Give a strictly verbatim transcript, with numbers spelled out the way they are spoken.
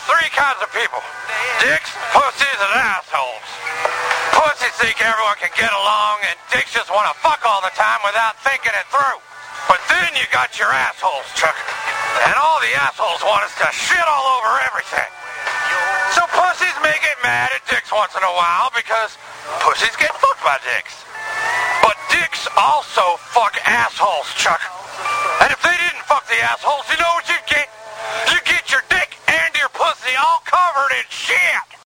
three kinds of people. Dicks, pussies, and assholes. Pussies think everyone can get along, and dicks just want to fuck all the time without thinking it through. But then you got your assholes, Chuck. And all the assholes want us to shit all over everything. So pussies may get mad at dicks once in a while because pussies get fucked by dicks. But dicks also fuck assholes, Chuck. And if they didn't fuck the assholes, you know what you'd get? You get your dick and your pussy all covered in shit.